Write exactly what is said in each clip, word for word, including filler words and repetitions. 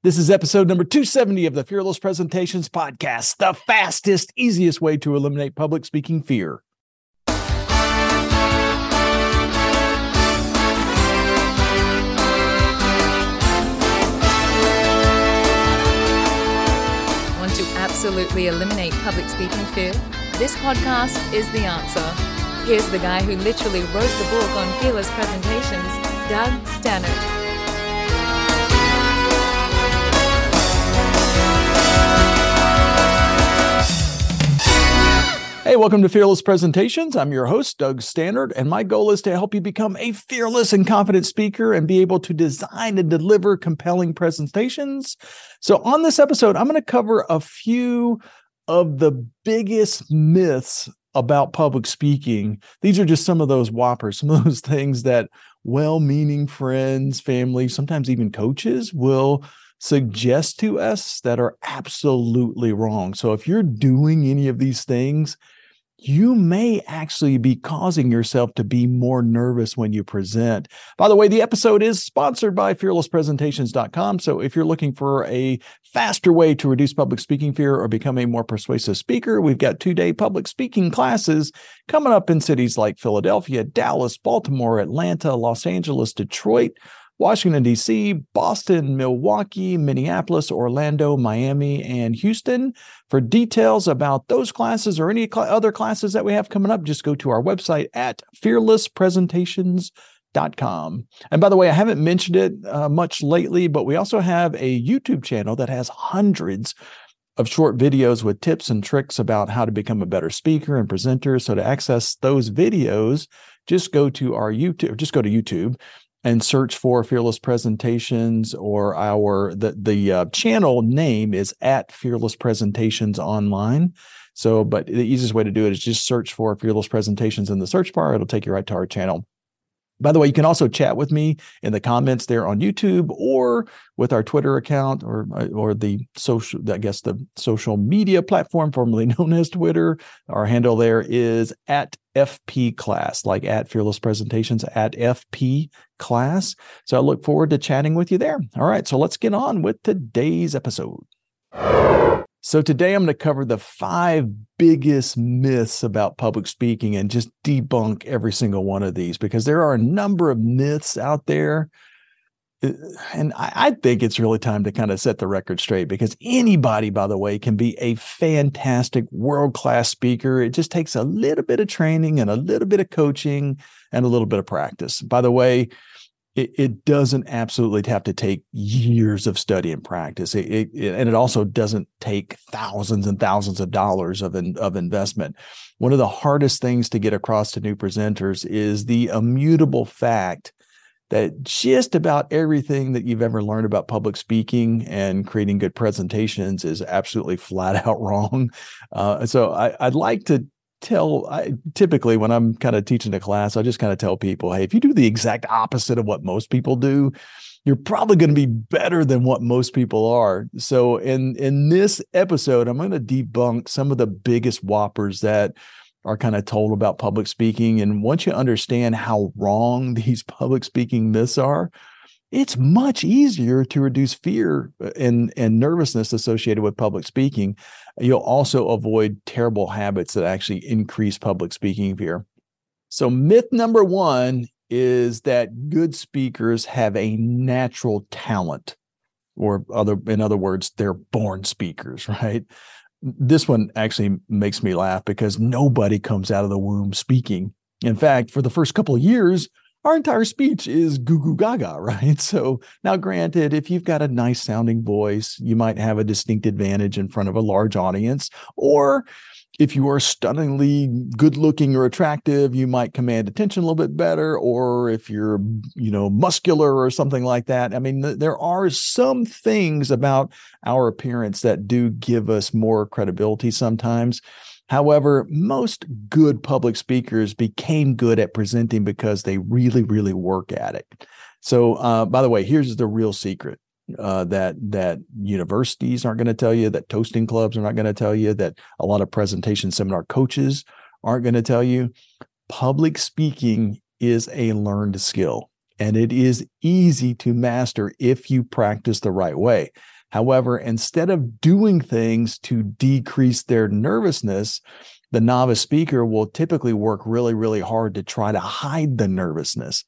This is episode number two seventy of the Fearless Presentations podcast, the fastest, easiest way to eliminate public speaking fear. Want to absolutely eliminate public speaking fear? This podcast is the answer. Here's the guy who literally wrote the book on Fearless Presentations, Doug Stannard. Hey, welcome to Fearless Presentations. I'm your host, Doug Stannard, and my goal is to help you become a fearless and confident speaker and be able to design and deliver compelling presentations. So on this episode, I'm going to cover a few of the biggest myths about public speaking. These are just some of those whoppers, some of those things that well-meaning friends, family, sometimes even coaches will suggest to us that are absolutely wrong. So if you're doing any of these things, you may actually be causing yourself to be more nervous when you present. By the way, the episode is sponsored by fearless presentations dot com. So if you're looking for a faster way to reduce public speaking fear or become a more persuasive speaker, we've got two-day public speaking classes coming up in cities like Philadelphia, Dallas, Baltimore, Atlanta, Los Angeles, Detroit, Washington, D C, Boston, Milwaukee, Minneapolis, Orlando, Miami, and Houston. For details about those classes or any cl- other classes that we have coming up, just go to our website at fearless presentations dot com. And by the way, I haven't mentioned it uh, much lately, but we also have a YouTube channel that has hundreds of short videos with tips and tricks about how to become a better speaker and presenter. So to access those videos, just go to our YouTube, just go to YouTube and search for Fearless Presentations, or our, the, the uh, channel name is at Fearless Presentations Online. So, but the easiest way to do it is just search for Fearless Presentations in the search bar. It'll take you right to our channel. By the way, you can also chat with me in the comments there on YouTube or with our Twitter account or or the social, I guess the social media platform formerly known as Twitter. Our handle there is at F P Class, like at Fearless Presentations, at F P Class. So I look forward to chatting with you there. All right, so let's get on with today's episode. So today I'm going to cover the five biggest myths about public speaking and just debunk every single one of these, because there are a number of myths out there. And I think it's really time to kind of set the record straight, because anybody, by the way, can be a fantastic world-class speaker. It just takes a little bit of training and a little bit of coaching and a little bit of practice. By the way, It, it doesn't absolutely have to take years of study and practice. It, it, it, and it also doesn't take thousands and thousands of dollars of, in, of investment. One of the hardest things to get across to new presenters is the immutable fact that just about everything that you've ever learned about public speaking and creating good presentations is absolutely flat out wrong. Uh, so I, I'd like to tell, I typically when I'm kind of teaching a class, I just kind of tell people, hey, if you do the exact opposite of what most people do, you're probably going to be better than what most people are. So in, in this episode, I'm going to debunk some of the biggest whoppers that are kind of told about public speaking. And once you understand how wrong these public speaking myths are, it's much easier to reduce fear and, and nervousness associated with public speaking. You'll also avoid terrible habits that actually increase public speaking fear. So myth number one is that good speakers have a natural talent, or other, in other words, they're born speakers, right? This one actually makes me laugh, because nobody comes out of the womb speaking. In fact, for the first couple of years, our entire speech is goo goo gaga, right? So now granted, if you've got a nice sounding voice, you might have a distinct advantage in front of a large audience. Or if you are stunningly good looking or attractive, you might command attention a little bit better. Or if you're, you know, muscular or something like that. I mean, th- there are some things about our appearance that do give us more credibility sometimes. However, most good public speakers became good at presenting because they really, really work at it. So, uh, by the way, here's the real secret uh, that that universities aren't going to tell you, that toasting clubs are not going to tell you, that a lot of presentation seminar coaches aren't going to tell you. Public speaking is a learned skill. and it is easy to master if you practice the right way. However, instead of doing things to decrease their nervousness, the novice speaker will typically work really, really hard to try to hide the nervousness.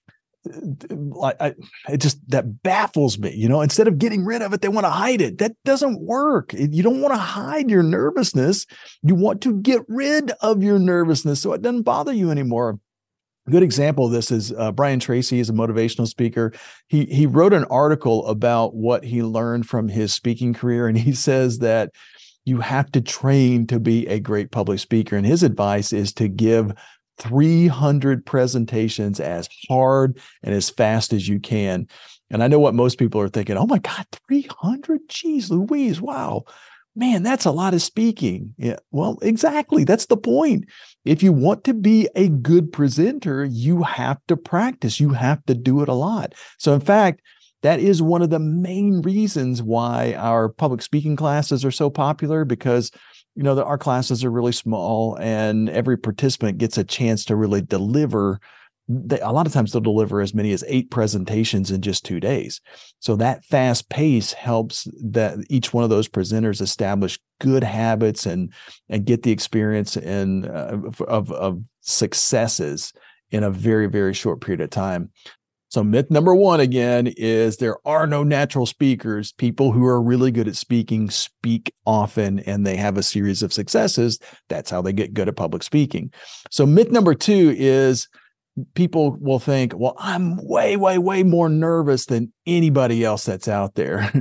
I, I, it just, that baffles me. You know, instead of getting rid of it, they want to hide it. That doesn't work. You don't want to hide your nervousness. You want to get rid of your nervousness so it doesn't bother you anymore. A good example of this is uh, Brian Tracy is a motivational speaker. He he wrote an article about what he learned from his speaking career, and he says that you have to train to be a great public speaker. And his advice is to give three hundred presentations as hard and as fast as you can. And I know what most people are thinking, oh my God, three hundred? Geez Louise, wow. Man, that's a lot of speaking. Yeah, well, exactly. That's the point. If you want to be a good presenter, you have to practice. You have to do it a lot. So in fact, that is one of the main reasons why our public speaking classes are so popular, because you know, the, our classes are really small and every participant gets a chance to really deliver. They, a lot of times they'll deliver as many as eight presentations in just two days. So that fast pace helps that each one of those presenters establish good habits and, and get the experience in, uh, of, of successes in a very, very short period of time. So myth number one, again, is there are no natural speakers. People who are really good at speaking speak often, and they have a series of successes. That's how they get good at public speaking. So myth number two is people will think, well, I'm way, way, way more nervous than anybody else that's out there.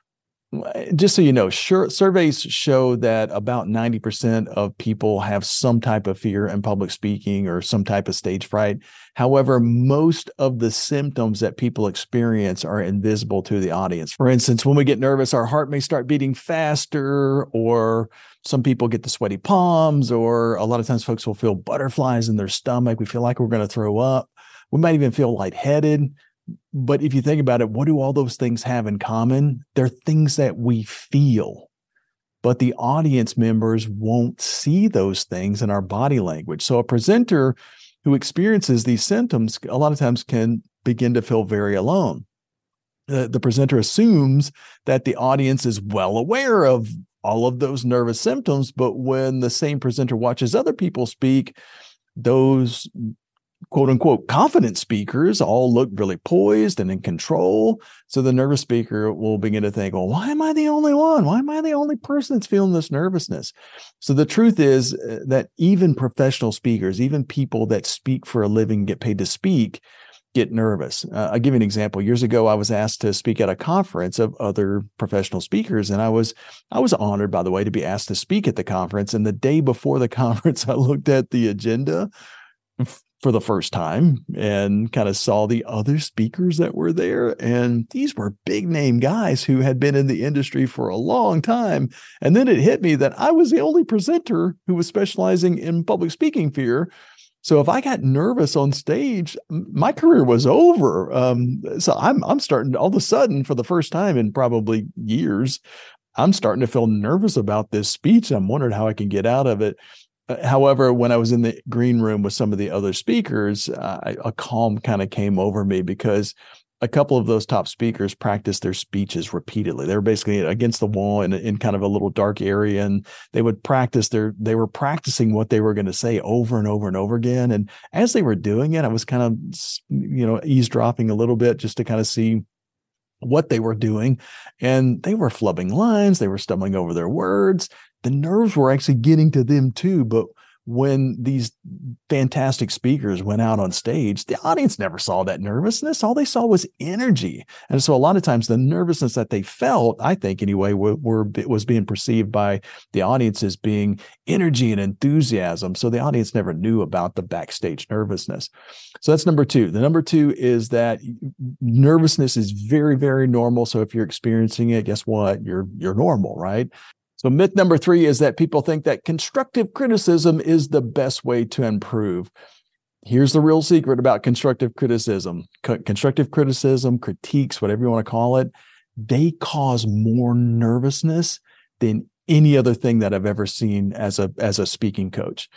Just so you know, sure, surveys show that about ninety percent of people have some type of fear in public speaking or some type of stage fright. However, most of the symptoms that people experience are invisible to the audience. For instance, when we get nervous, our heart may start beating faster, or some people get the sweaty palms, or a lot of times folks will feel butterflies in their stomach. We feel like we're going to throw up. We might even feel lightheaded. But if you think about it, what do all those things have in common? They're things that we feel, but the audience members won't see those things in our body language. So a presenter who experiences these symptoms a lot of times can begin to feel very alone. The, the presenter assumes that the audience is well aware of all of those nervous symptoms, but when the same presenter watches other people speak, those quote unquote confident speakers all look really poised and in control. So the nervous speaker will begin to think, well, why am I the only one? Why am I the only person that's feeling this nervousness? So the truth is that even professional speakers, even people that speak for a living, get paid to speak, get nervous. Uh, I'll give you an example. Years ago, I was asked to speak at a conference of other professional speakers, and I was I was honored, by the way, to be asked to speak at the conference. And the day before the conference, I looked at the agenda for the first time and kind of saw the other speakers that were there. And these were big name guys who had been in the industry for a long time. And then it hit me that I was the only presenter who was specializing in public speaking fear. So if I got nervous on stage, my career was over. Um, so I'm, I'm starting all of a sudden, for the first time in probably years, I'm starting to feel nervous about this speech. I'm wondering how I can get out of it. However, when I was in the green room with some of the other speakers, uh, a calm kind of came over me, because a couple of those top speakers practiced their speeches repeatedly. They were basically against the wall in, in kind of a little dark area, and they would practice their, they were practicing what they were going to say over and over and over again. And as they were doing it, I was kind of, you know, eavesdropping a little bit just to kind of see what they were doing. And they were flubbing lines. They were stumbling over their words. The nerves were actually getting to them too. But when these fantastic speakers went out on stage, the audience never saw that nervousness. All they saw was energy. And so a lot of times the nervousness that they felt, I think anyway, were, were was being perceived by the audience as being energy and enthusiasm. So the audience never knew about the backstage nervousness. So that's number two. The number two is that nervousness is very, very normal. So if you're experiencing it, guess what? You're, you're normal, right? So myth number three is that people think that constructive criticism is the best way to improve. Here's the real secret about constructive criticism. Co- constructive criticism, critiques, whatever you want to call it, they cause more nervousness than any other thing that I've ever seen as a, as a speaking coach.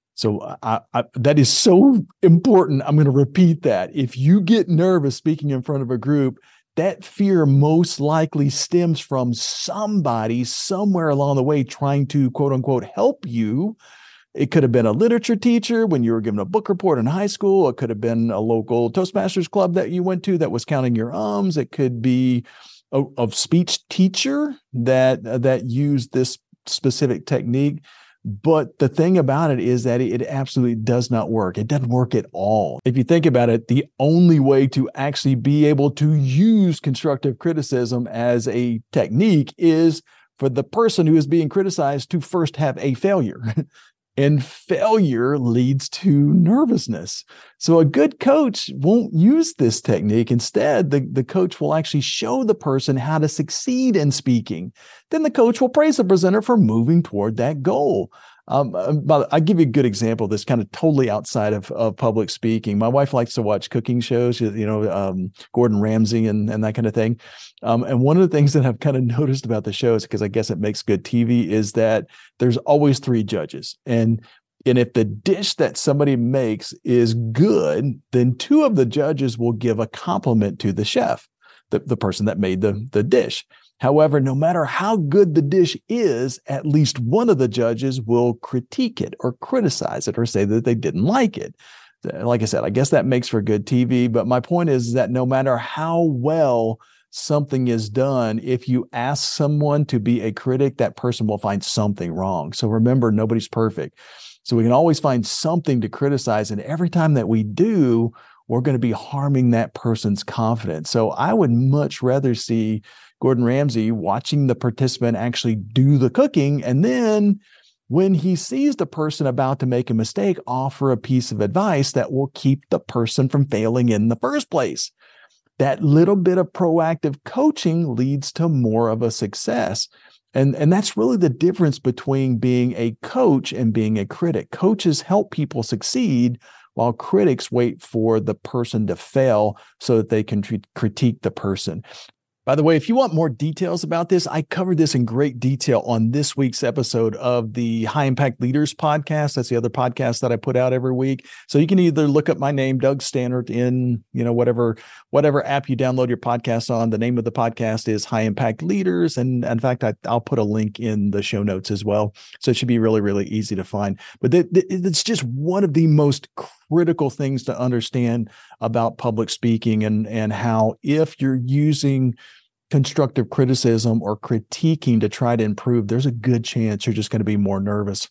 So I, I, that is so important. I'm going to repeat that. If you get nervous speaking in front of a group, that fear most likely stems from somebody somewhere along the way trying to, quote unquote, help you. It could have been a literature teacher when you were given a book report in high school. It could have been a local Toastmasters club that you went to that was counting your ums. It could be a, a speech teacher that, uh, that used this specific technique. But the thing about it is that it absolutely does not work. It doesn't work at all. If you think about it, the only way to actually be able to use constructive criticism as a technique is for the person who is being criticized to first have a failure. And failure leads to nervousness. So a good coach won't use this technique. Instead, the, the coach will actually show the person how to succeed in speaking. Then the coach will praise the presenter for moving toward that goal. Um, but I'll give you a good example that's kind of totally outside of, of public speaking. My wife likes to watch cooking shows, you know, um, Gordon Ramsay and, and that kind of thing. Um, and one of the things that I've kind of noticed about the shows, because I guess it makes good T V, is that there's always three judges. And And if the dish that somebody makes is good, then two of the judges will give a compliment to the chef, the, the person that made the, the dish. However, no matter how good the dish is, at least one of the judges will critique it or criticize it or say that they didn't like it. Like I said, I guess that makes for good T V. But my point is that no matter how well something is done, if you ask someone to be a critic, that person will find something wrong. So remember, nobody's perfect. So we can always find something to criticize. And every time that we do, we're going to be harming that person's confidence. So I would much rather see Gordon Ramsay watching the participant actually do the cooking. And then when he sees the person about to make a mistake, offer a piece of advice that will keep the person from failing in the first place. That little bit of proactive coaching leads to more of a success. And, and that's really the difference between being a coach and being a critic. Coaches help people succeed, while critics wait for the person to fail so that they can tr- critique the person. By the way, if you want more details about this, I covered this in great detail on this week's episode of the High Impact Leaders podcast. That's the other podcast that I put out every week. So you can either look up my name, Doug Stannard, in, you know, whatever, whatever app you download your podcast on. The name of the podcast is High Impact Leaders. And in fact, I, I'll put a link in the show notes as well. So it should be really, really easy to find. But th- th- it's just one of the most critical things to understand about public speaking, and, and how if you're using constructive criticism or critiquing to try to improve, there's a good chance you're just going to be more nervous.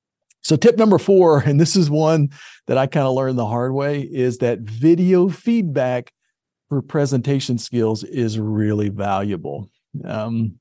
So tip number four, and this is one that I kind of learned the hard way, is that video feedback for presentation skills is really valuable. Um,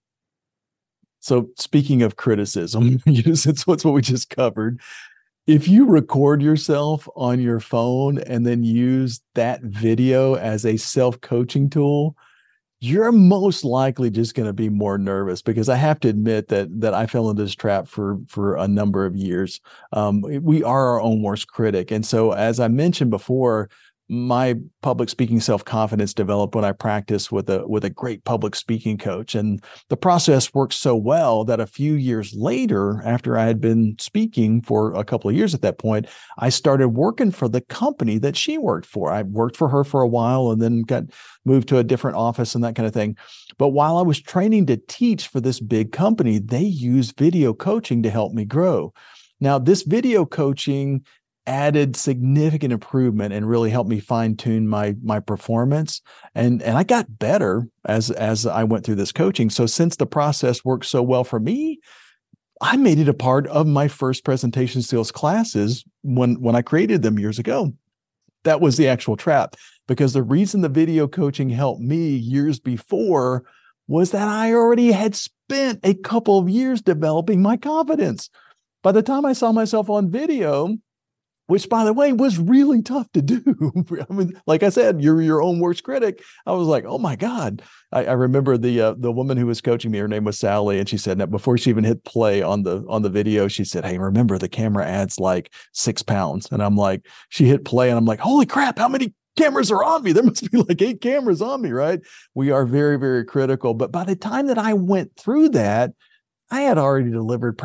so speaking of criticism, since what's what we just covered, if you record yourself on your phone and then use that video as a self-coaching tool, you're most likely just going to be more nervous, because I have to admit that that I fell into this trap for for a number of years. Um, we are our own worst critic. And so, as I mentioned before, my public speaking self-confidence developed when I practiced with a with a great public speaking coach. And the process worked so well that a few years later, after I had been speaking for a couple of years at that point, I started working for the company that she worked for. I worked for her for a while and then got moved to a different office and that kind of thing. But while I was training to teach for this big company, they used video coaching to help me grow. Now, this video coaching added significant improvement and really helped me fine-tune my my performance. And, and I got better as, as I went through this coaching. So since the process worked so well for me, I made it a part of my first presentation skills classes when, when I created them years ago. That was the actual trap, because the reason the video coaching helped me years before was that I already had spent a couple of years developing my confidence. By the time I saw myself on video, which, by the way, was really tough to do. I mean, like I said, you're your own worst critic. I was like, oh my God. I, I remember the uh, the woman who was coaching me, her name was Sally, and she said that before she even hit play on the on the video, she said, hey, remember the camera adds like six pounds. And I'm like, she hit play and I'm like, holy crap, how many cameras are on me? There must be like eight cameras on me, right? We are very, very critical. But by the time that I went through that, I had already delivered probably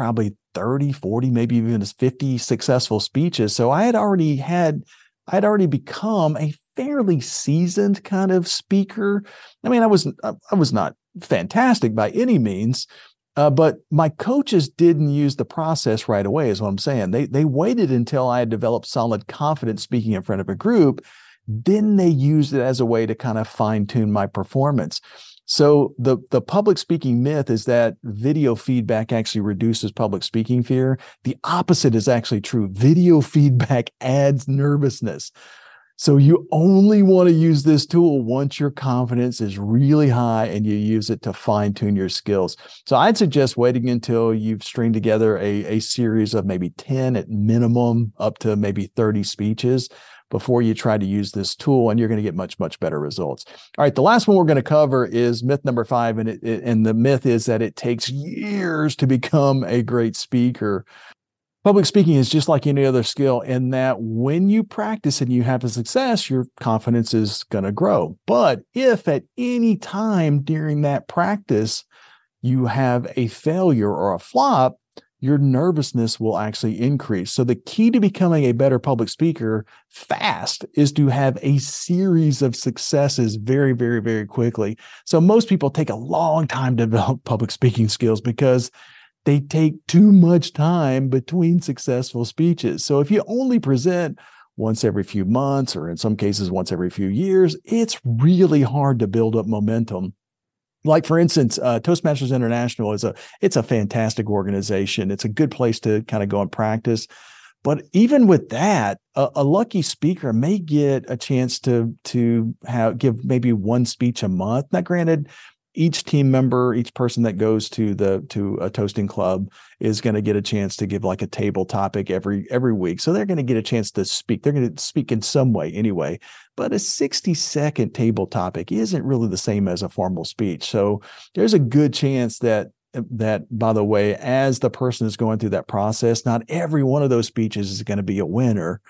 thirty, forty, maybe even as fifty successful speeches. So I had already had, I'd already become a fairly seasoned kind of speaker. I mean, I was, I was not fantastic by any means, uh, but my coaches didn't use the process right away, is what I'm saying. They, they waited until I had developed solid confidence speaking in front of a group. Then they used it as a way to kind of fine tune my performance. So the, the public speaking myth is that video feedback actually reduces public speaking fear. The opposite is actually true. Video feedback adds nervousness. So you only want to use this tool once your confidence is really high and you use it to fine tune your skills. So I'd suggest waiting until you've stringed together a, a series of maybe ten at minimum, up to maybe thirty speeches before you try to use this tool, and you're going to get much, much better results. All right, the last one we're going to cover is myth number five, and it, it, and the myth is that it takes years to become a great speaker. Public speaking is just like any other skill in that when you practice and you have a success, your confidence is going to grow. But if at any time during that practice you have a failure or a flop, your nervousness will actually increase. So the key to becoming a better public speaker fast is to have a series of successes very, very, very quickly. So most people take a long time to develop public speaking skills because they take too much time between successful speeches. So if you only present once every few months, or in some cases once every few years, it's really hard to build up momentum. Like, for instance, uh, Toastmasters International is a, it's a fantastic organization. It's a good place to kind of go and practice. But even with that, a, a lucky speaker may get a chance to, to have, give maybe one speech a month. Now, granted, each team member, each person that goes to the to a toasting club is going to get a chance to give like a table topic every every week. So they're going to get a chance to speak. They're going to speak in some way anyway. But a sixty second table topic isn't really the same as a formal speech. So there's a good chance that that, by the way, as the person is going through that process, not every one of those speeches is going to be a winner.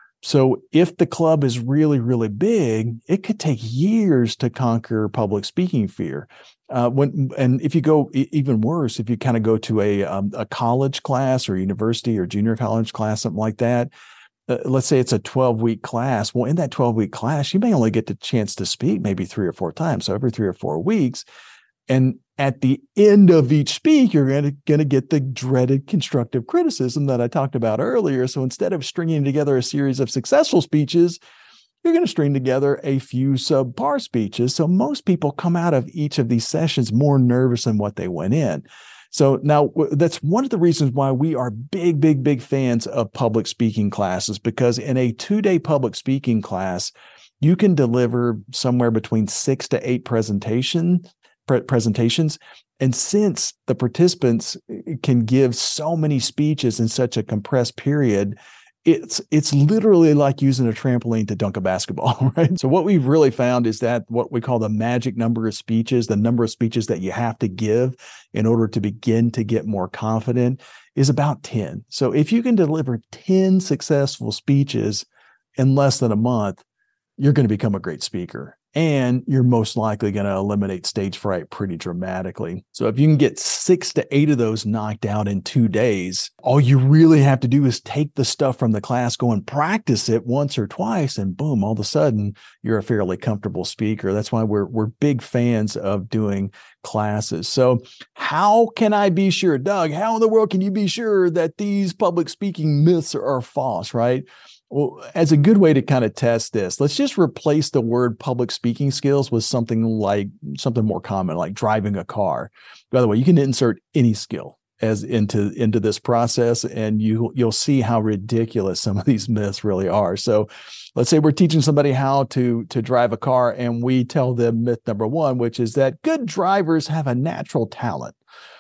So if the club is really, really big, it could take years to conquer public speaking fear. Uh, when and if you go e- even worse, if you kind of go to a um, a college class or university or junior college class, something like that, uh, let's say it's a twelve week class. Well, in that twelve week class, you may only get the chance to speak maybe three or four times. So every three or four weeks. And at the end of each speak, you're going to, going to get the dreaded constructive criticism that I talked about earlier. So instead of stringing together a series of successful speeches, you're going to string together a few subpar speeches. So most people come out of each of these sessions more nervous than what they went in. So now that's one of the reasons why we are big, big, big fans of public speaking classes, because in a two-day public speaking class, you can deliver somewhere between six to eight presentations. presentations. And since the participants can give so many speeches in such a compressed period, it's it's literally like using a trampoline to dunk a basketball, right? So what we've really found is that what we call the magic number of speeches, the number of speeches that you have to give in order to begin to get more confident, is about ten. So if you can deliver ten successful speeches in less than a month, you're going to become a great speaker. And you're most likely going to eliminate stage fright pretty dramatically. So if you can get six to eight of those knocked out in two days, all you really have to do is take the stuff from the class, go and practice it once or twice, and boom, all of a sudden you're a fairly comfortable speaker. That's why we're we're big fans of doing classes. So how can I be sure, Doug, how in the world can you be sure that these public speaking myths are false, right? Well, as a good way to kind of test this, let's just replace the word public speaking skills with something like something more common, like driving a car. By the way, you can insert any skill as into, into this process, and you, you'll see how ridiculous some of these myths really are. So let's say we're teaching somebody how to, to drive a car, and we tell them myth number one, which is that good drivers have a natural talent.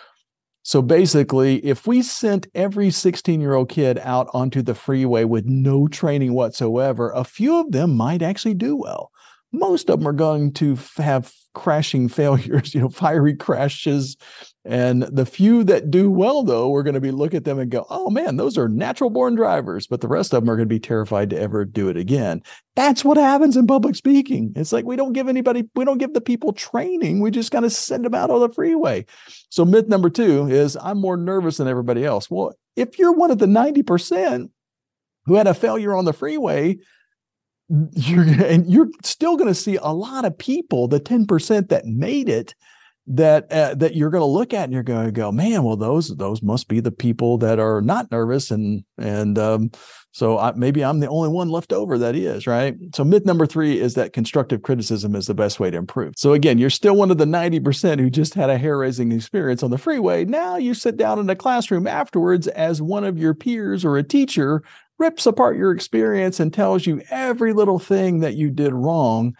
So basically, if we sent every sixteen-year-old kid out onto the freeway with no training whatsoever, a few of them might actually do well. Most of them are going to have crashing failures, you know, fiery crashes And the few that do well, though, we're going to be look at them and go, oh, man, those are natural born drivers. But the rest of them are going to be terrified to ever do it again. That's what happens in public speaking. It's like we don't give anybody, we don't give the people training. We just kind of send them out on the freeway. So myth number two is I'm more nervous than everybody else. Well, if you're one of the ninety percent who had a failure on the freeway, you're, and you're still going to see a lot of people, the ten percent that made it, that uh, that you're going to look at and you're going to go, man, well, those those must be the people that are not nervous. And and um, so I, maybe I'm the only one left over that is, right? So myth number three is that constructive criticism is the best way to improve. So again, you're still one of the ninety percent who just had a hair-raising experience on the freeway. Now you sit down in a classroom afterwards as one of your peers or a teacher rips apart your experience and tells you every little thing that you did wrong.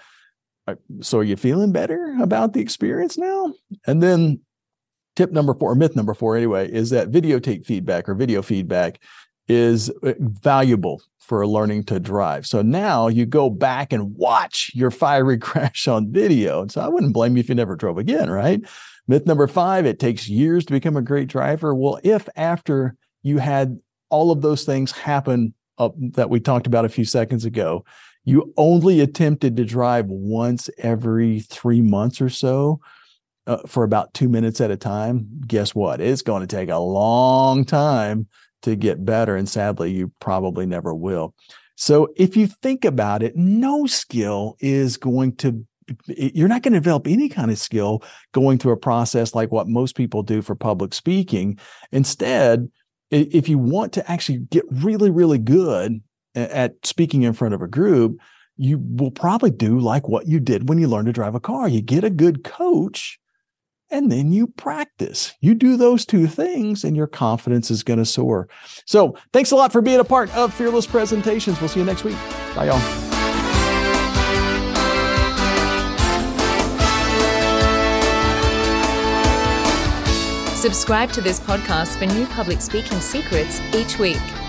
So are you feeling better about the experience now? And then tip number four, myth number four anyway, is that videotape feedback or video feedback is valuable for learning to drive. So now you go back and watch your fiery crash on video. And so I wouldn't blame you if you never drove again, right? Myth number five, it takes years to become a great driver. Well, if after you had all of those things happen uh, that we talked about a few seconds ago, you only attempted to drive once every three months or so uh, for about two minutes at a time, guess what? It's going to take a long time to get better. And sadly, you probably never will. So if you think about it, no skill is going to, you're not going to develop any kind of skill going through a process like what most people do for public speaking. Instead, if you want to actually get really, really good at speaking in front of a group, you will probably do like what you did when you learned to drive a car. You get a good coach and then you practice. You do those two things and your confidence is going to soar. So thanks a lot for being a part of Fearless Presentations. We'll see you next week. Bye, y'all. Subscribe to this podcast for new public speaking secrets each week.